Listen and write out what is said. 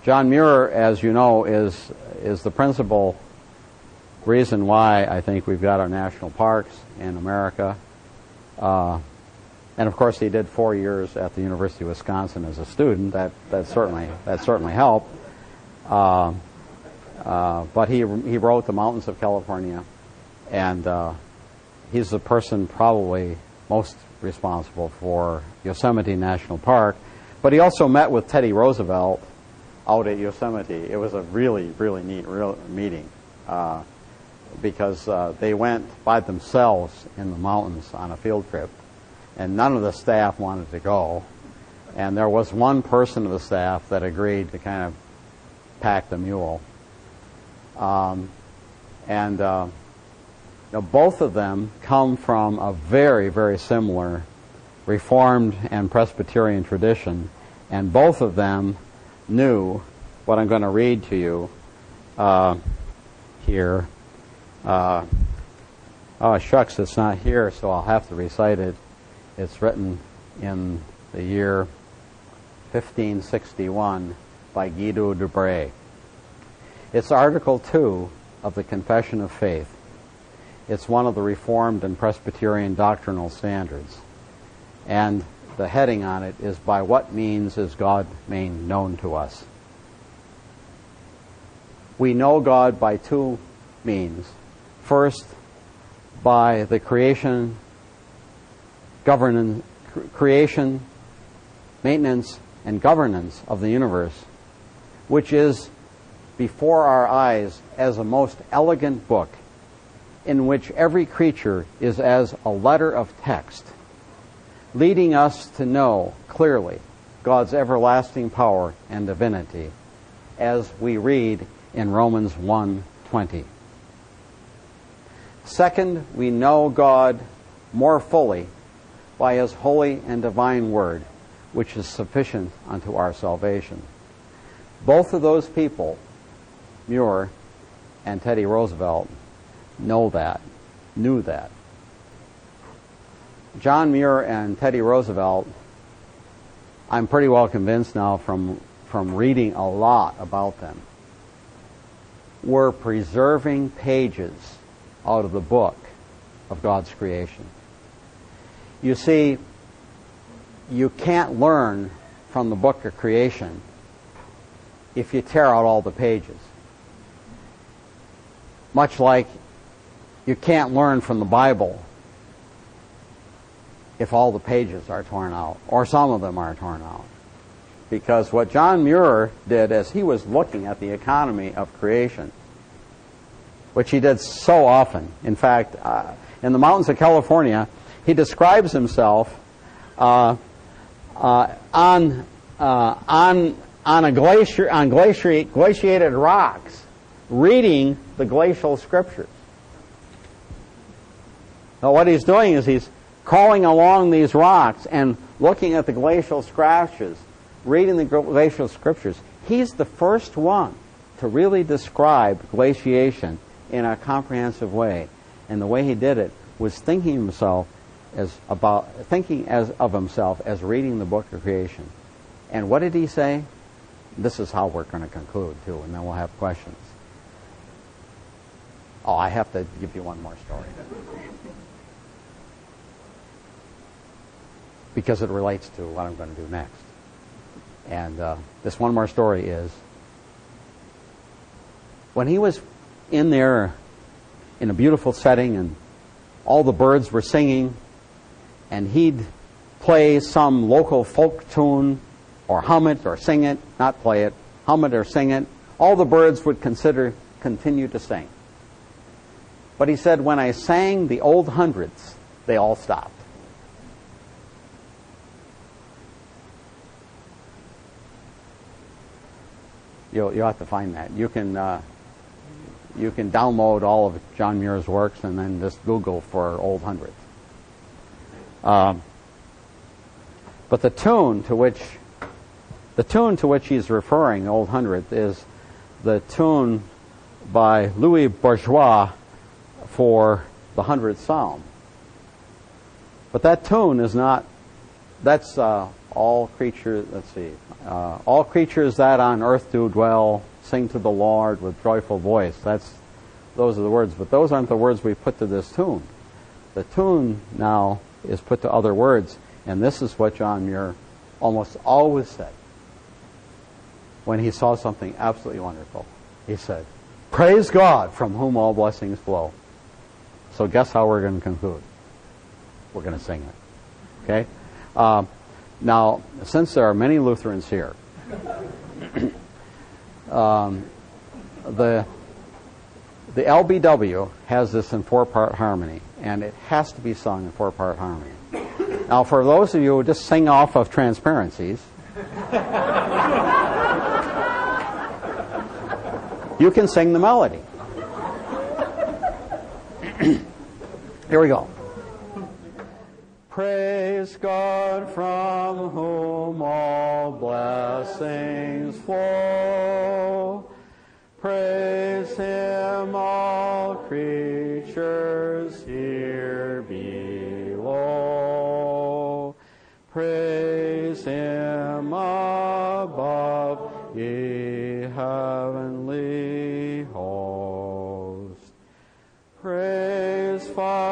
John Muir, as you know, is the principal reason why I think we've got our national parks in America. And of course, he did 4 years at the University of Wisconsin as a student. That certainly helped. But he wrote The Mountains of California, and he's the person probably most responsible for Yosemite National Park. But he also met with Teddy Roosevelt out at Yosemite. It was a really, really neat meeting because they went by themselves in the mountains on a field trip, and none of the staff wanted to go. And there was one person of the staff that agreed to kind of pack the mule. Both of them come from a very, very similar Reformed and Presbyterian tradition, and both of them knew what I'm going to read to you here. Oh, shucks, it's not here, so I'll have to recite it. It's written in the year 1561 by Guido de Brès. It's Article 2 of the Confession of Faith. It's one of the Reformed and Presbyterian doctrinal standards. And the heading on it is, "By what means is God made known to us?" We know God by two means. First, by the creation, maintenance, and governance of the universe, which is before our eyes as a most elegant book in which every creature is as a letter of text, leading us to know clearly God's everlasting power and divinity, as we read in Romans 1:20. Second, we know God more fully by His holy and divine word, which is sufficient unto our salvation. Both of those people, Muir and Teddy Roosevelt, knew that. John Muir and Teddy Roosevelt, I'm pretty well convinced now from reading a lot about them, were preserving pages out of the book of God's creation. You see, you can't learn from the book of creation if you tear out all the pages. Much like you can't learn from the Bible if all the pages are torn out, or some of them are torn out. Because what John Muir did as he was looking at the economy of creation, which he did so often. In fact, in the mountains of California, he describes himself on a glacier, on glaciated rocks, reading the glacial scriptures. Now, what he's doing is he's crawling along these rocks and looking at the glacial scratches, reading the glacial scriptures. He's the first one to really describe glaciation in a comprehensive way. And the way he did it was thinking of himself as reading the book of creation. And what did he say? This is how we're going to conclude, too, and then we'll have questions. Oh, I have to give you one more story. Because it relates to what I'm going to do next. And this one more story is, when he was in there in a beautiful setting and all the birds were singing, and he'd play some local folk tune or hum it or sing it, not play it, hum it or sing it, all the birds would continue to sing. But he said, when I sang the old hundreds, they all stopped. You'll have to find that. You can download all of John Muir's works and then just Google for old hundreds. But the tune to which he's referring, old hundredth, is the tune by Louis Bourgeois for the 100th Psalm. But that tune is not. That's all creatures, let's see, all creatures that on earth do dwell, sing to the Lord with joyful voice. Those are the words, but those aren't the words we put to this tune. The tune now is put to other words, and this is what John Muir almost always said when he saw something absolutely wonderful. He said, "Praise God, from whom all blessings flow." So guess how we're going to conclude? We're going to sing it. Okay? Now, since there are many Lutherans here, the LBW has this in 4-part harmony, and it has to be sung in 4-part harmony. Now, for those of you who just sing off of transparencies, you can sing the melody. Here we go. Praise God, from whom all blessings flow. Praise Him, all creatures here below. Praise Him above, ye heavenly host. Praise Father,